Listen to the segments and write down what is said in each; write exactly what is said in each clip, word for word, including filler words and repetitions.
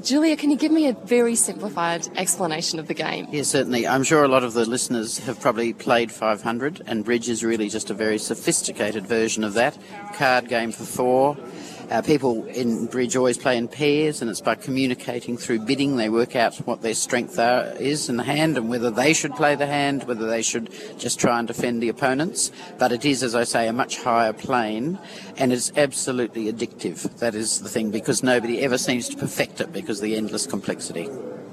Julia, can you give me a very simplified explanation of the game? Yes, certainly. I'm sure a lot of the listeners have probably played five hundred, and bridge is really just a very sophisticated version of that. Card game for four. Uh, people in bridge always play in pairs, and it's by communicating through bidding. They work out what their strength are, is in the hand and whether they should play the hand, whether they should just try and defend the opponents. But it is, as I say, a much higher plane, and it's absolutely addictive. That is the thing, because nobody ever seems to perfect it because of the endless complexity.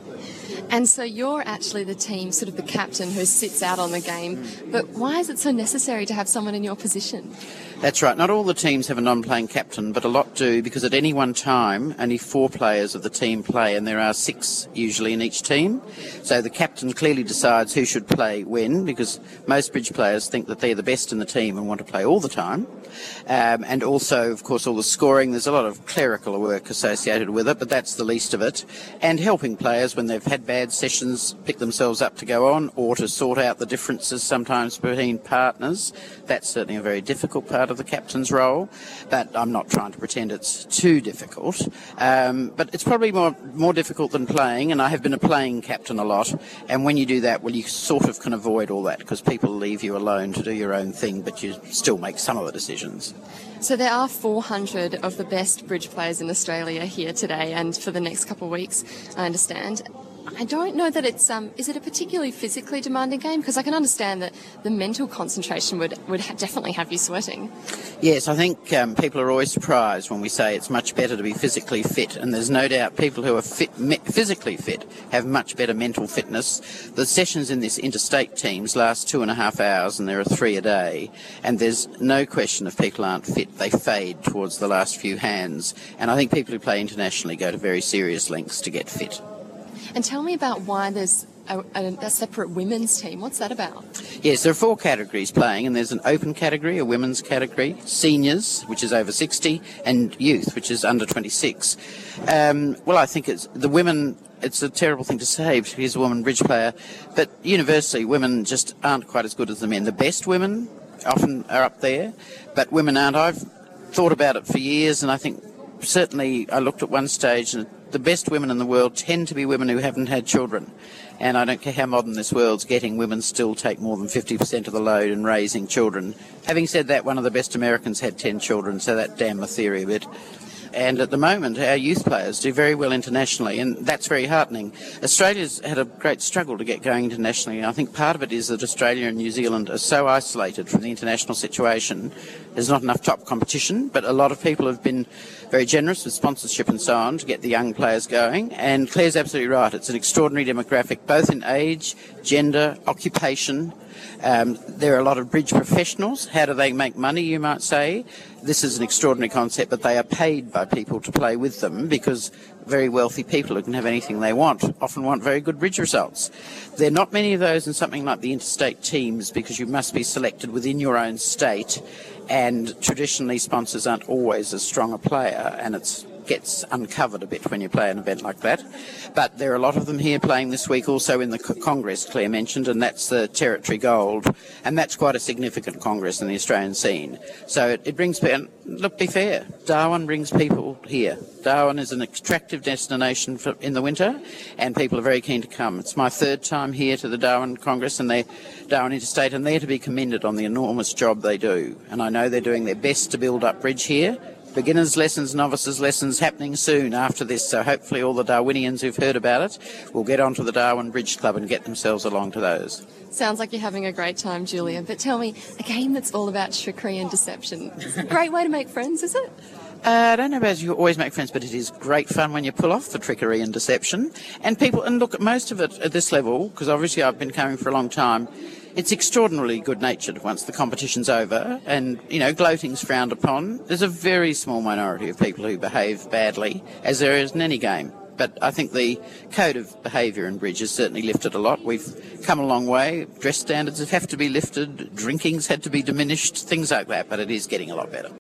And so you're actually the team, sort of the captain who sits out on the game. But why is it so necessary to have someone in your position? That's right. Not all the teams have a non-playing captain, but a lot do, because at any one time, only four players of the team play, and there are six usually in each team. So the captain clearly decides who should play when, because most bridge players think that they're the best in the team and want to play all the time. Um, and also, of course, all the scoring. There's a lot of clerical work associated with it, but that's the least of it. And helping players when they've had bad sessions pick themselves up to go on, or to sort out the differences sometimes between partners. That's certainly a very difficult part of the captain's role, but I'm not trying to pretend it's too difficult. Um, but it's probably more more difficult than playing, and I have been a playing captain a lot. And when you do that, well, you sort of can avoid all that, because people leave you alone to do your own thing, but you still make some of the decisions. So there are four hundred of the best bridge players in Australia here today and for the next couple of weeks, I understand. I don't know that it's, um, is it a particularly physically demanding game? Because I can understand that the mental concentration would, would ha- definitely have you sweating. Yes, I think um, people are always surprised when we say it's much better to be physically fit, and there's no doubt people who are fit, me- physically fit have much better mental fitness. The sessions in this interstate teams last two and a half hours, and there are three a day, and there's no question if people aren't fit, they fade towards the last few hands. And I think people who play internationally go to very serious lengths to get fit. And tell me about why there's a, a, a separate women's team. What's that about? Yes, there are four categories playing, and there's an open category, a women's category, seniors, which is over sixty, and youth, which is under twenty-six. Um, well, I think it's the women. It's a terrible thing to say because he's a woman bridge player, but universally women just aren't quite as good as the men. The best women often are up there, but women aren't. I've thought about it for years, and I think certainly I looked at one stage and the best women in the world tend to be women who haven't had children. And I don't care how modern this world's getting, women still take more than fifty percent of the load in raising children. Having said that, one of the best Americans had ten children, so that damned my theory a bit. And at the moment, our youth players do very well internationally, and that's very heartening. Australia's had a great struggle to get going internationally, and I think part of it is that Australia and New Zealand are so isolated from the international situation. There's not enough top competition, but a lot of people have been very generous with sponsorship and so on to get the young players going. And Claire's absolutely right. It's an extraordinary demographic, both in age, gender, occupation. Um, there are a lot of bridge professionals. How do they make money, you might say? This is an extraordinary concept, but they are paid by people to play with them, because very wealthy people who can have anything they want often want very good bridge results. There are not many of those in something like the interstate teams, because you must be selected within your own state, and traditionally sponsors aren't always as strong a player, and it's gets uncovered a bit when you play an event like that. But there are a lot of them here playing this week also in the Congress Claire mentioned, and that's the Territory Gold, and that's quite a significant Congress in the Australian scene. So it, it brings, and look, be fair, Darwin brings people here. Darwin is an attractive destination for, in the winter, and people are very keen to come. It's my third time here to the Darwin Congress and the Darwin Interstate, and they're to be commended on the enormous job they do. And I know they're doing their best to build up bridge here. Beginners' lessons, novices' lessons happening soon after this, so hopefully all the Darwinians who've heard about it will get onto the Darwin Bridge Club and get themselves along to those. Sounds like you're having a great time, Julia, but tell me, a game that's all about trickery and deception. It's a great way to make friends, is it? Uh, I don't know about you always make friends, but it is great fun when you pull off the trickery and deception. And people, and look, most of it at this level, because obviously I've been coming for a long time, it's extraordinarily good-natured once the competition's over, and, you know, gloating's frowned upon. There's a very small minority of people who behave badly, as there is in any game. But I think the code of behaviour in bridge has certainly lifted a lot. We've come a long way. Dress standards have to be lifted, drinking's had to be diminished, things like that, but it is getting a lot better.